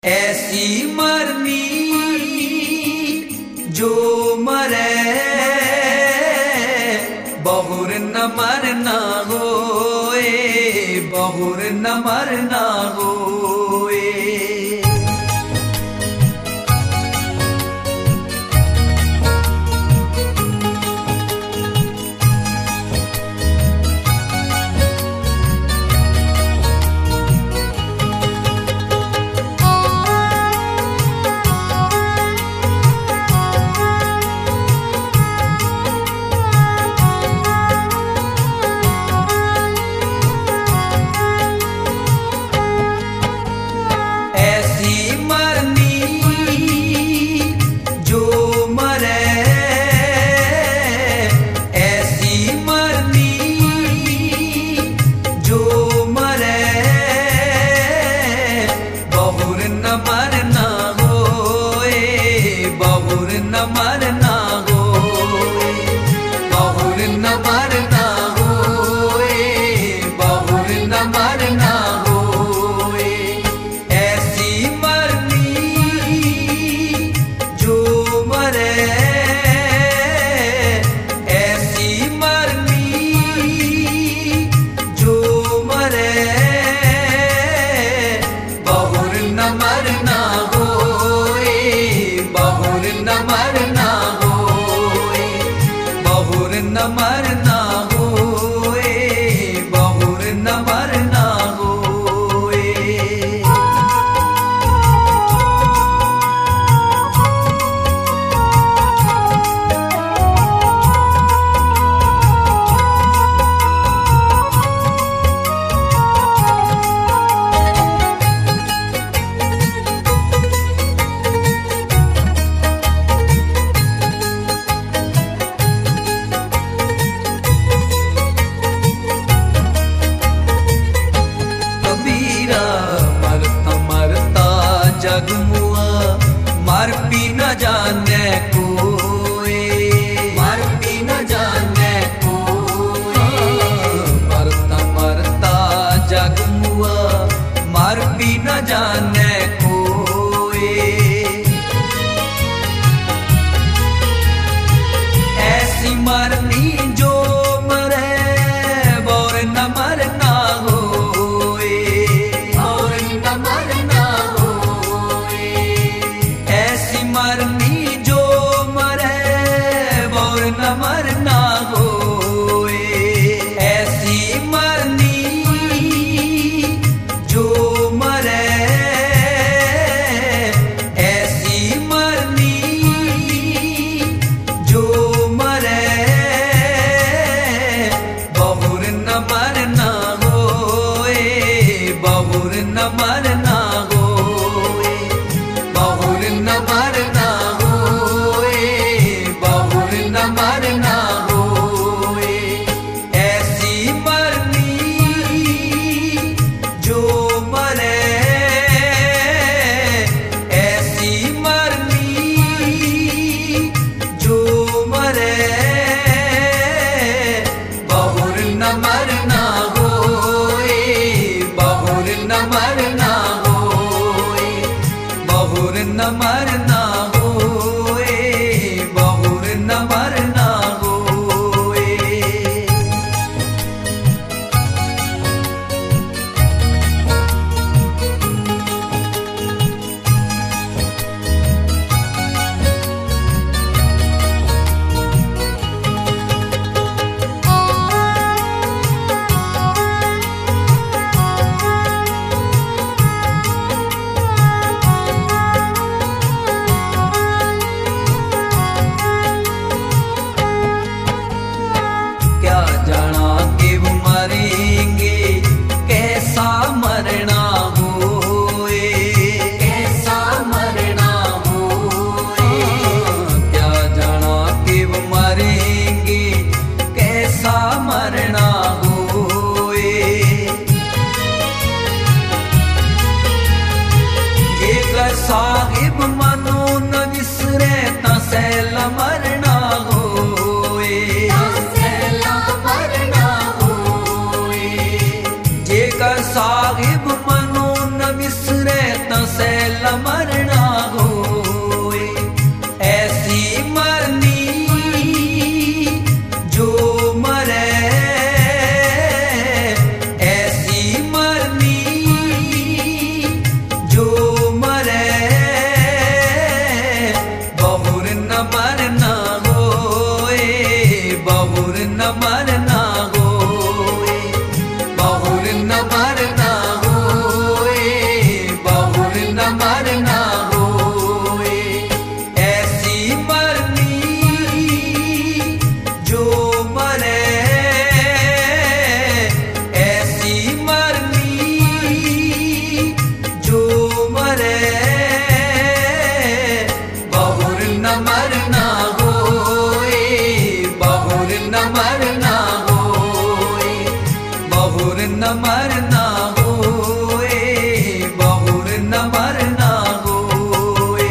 ऐसी मरनी जो मरे बहुर न मरना होए, बहुर न मरना होए। मर भी न जाने कोई, मर भी न जाने कोई। मरता मरता जग मुआ, मर भी न जाने कोई। ऐसी मरनी जो मरे और न मरना होए, और न मरना होए। ऐसी मरनी जो मरे और न मरना होए। ऐसी मरनी जो मरे, ऐसी मरनी जो मरे बहुर न मरना होए, बहुर न मरना होए, बहुर न मरना होए, बहुर न मरना होए। ऐसी मरनी जो मरे, ऐसी मरनी जो मरे बहुर न मरना होए, बहुर न मरना होए, बहुर न मरना होए, बहुर न मरना होए। क्या जाना कि वो मरेंगे, कैसा मरना होए, कैसा मरना होए। क्या जाना कि वो मरेंगे, कैसा मरना होए। जेकर साहिब मनो न विसरे ता सैला मरना होए, जेकर साहिब मनो न विसरे ता सैला न मरना होए। ऐसी मरनी जो मरे, ऐसी मरनी जो मरे, बहुर न मरना होए, बहुर न मरना होए, बहुर न मरना होए, बहुर न मरना होए।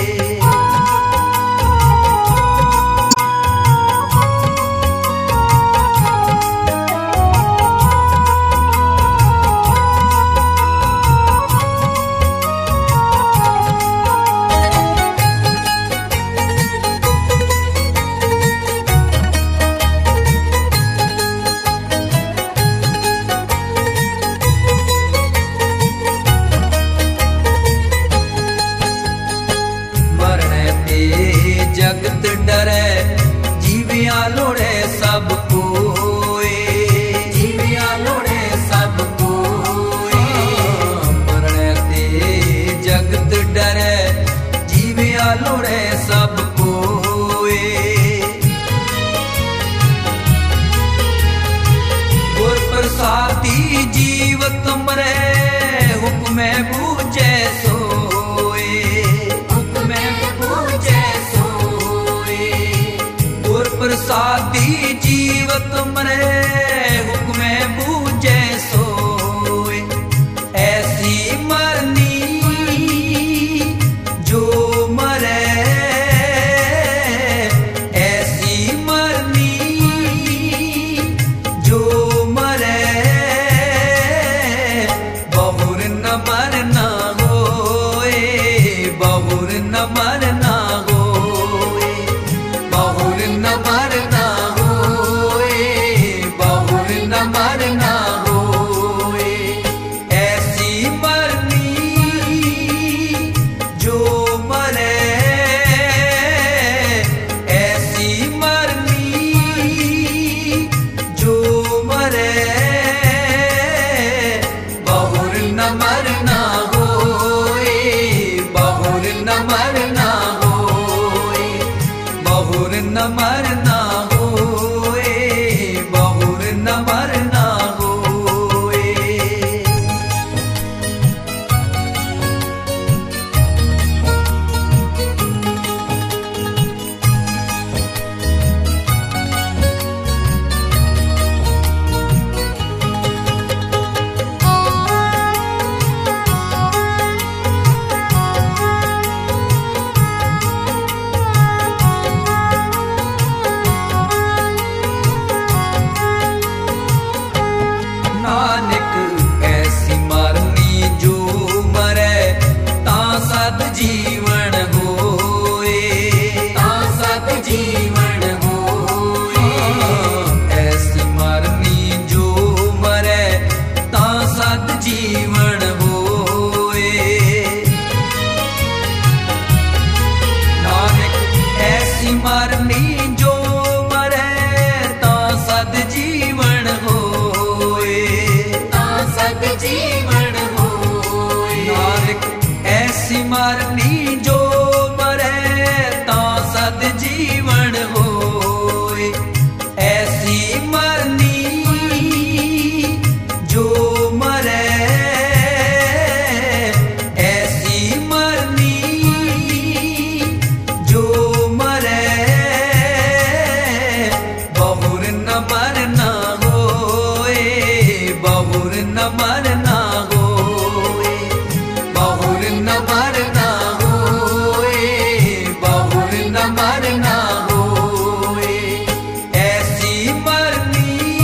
जगत डरे जीविया लोड़े सब कोए, जीविया लोड़े सब कोए। मरने ते जगत डरे जीविया लोड़े सब कोए। गुर प्रसादी जीवत मरे हुक्मे बूझे सोए, हुक्मे बूझे प्रसादी जीवत मरे हुक्मे बूझे सोए। ऐसी मरनी जो मरे, ऐसी मरनी जो मरे, बहुर न मरना होए, बहुर न मरना होए, बहुर न मरना होए, बहुर न मरना होए। ऐसी मरनी जो मरे, ऐसी मरनी जो मरे, बहुर न मरना होए, बहुर न मरना होए, बहुर न मरना होए, बहुर न मरना होए। नानक ऐसी मरनी जो मरे तां सद जीवन होए, तां सद जीवन होए। ऐसी मरनी जो मरे तां सद जीवन होए। नानक ऐसी मरनी जो मरे तां सद जीवन होए, सद जीवन होए। नानक ऐसी मरनी जो मरे तां सद जीवन होए। ऐसी मरनी जो मरे, ऐसी मरनी जो मरे, बहुर न मरना होए, बहुर न मरना होए, बहुर न मरना होए, बहुर न मरना होए। ऐसी मरनी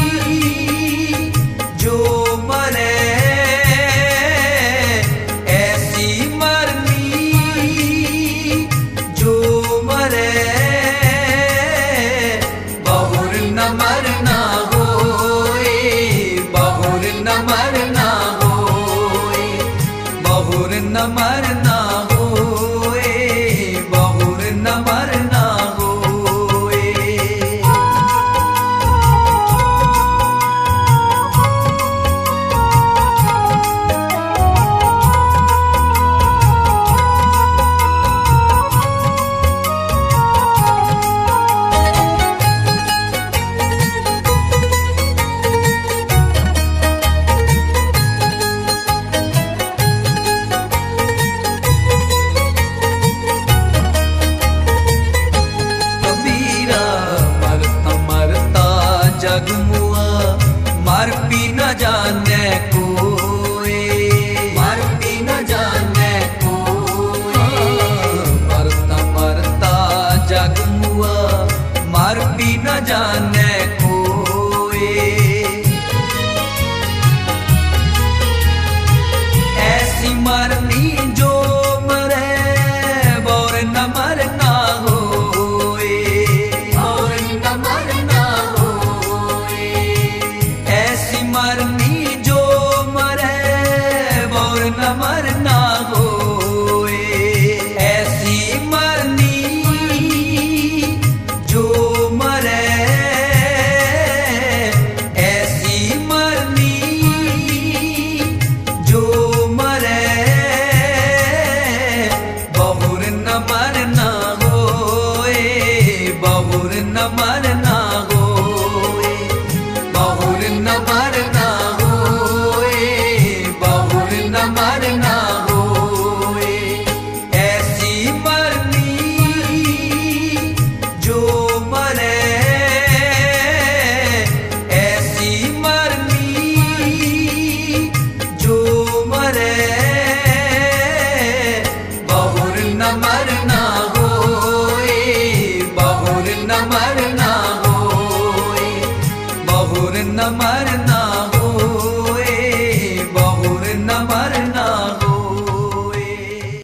जो मरे, ऐसी मरनी जो मरे, बहुर न मरना होए, बहुर न मरना होए, बहुर न मरना होए, बहुर न मरना होए। न मरना